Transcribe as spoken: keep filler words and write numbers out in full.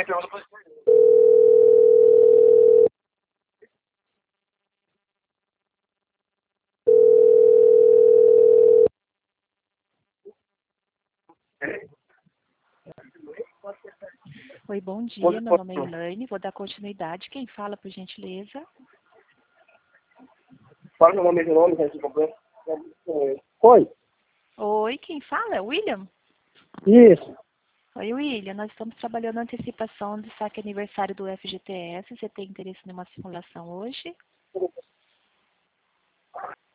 pergunta pra Oi, bom dia. você. Meu nome é Elaine. Vou dar continuidade. Quem fala, por gentileza? Fala meu nome e meu nome, gente, completo. Oi. Oi, quem fala? É o William? Isso. Oi, William. Nós estamos trabalhando na antecipação do saque aniversário do F G T S. Você tem interesse em uma simulação hoje?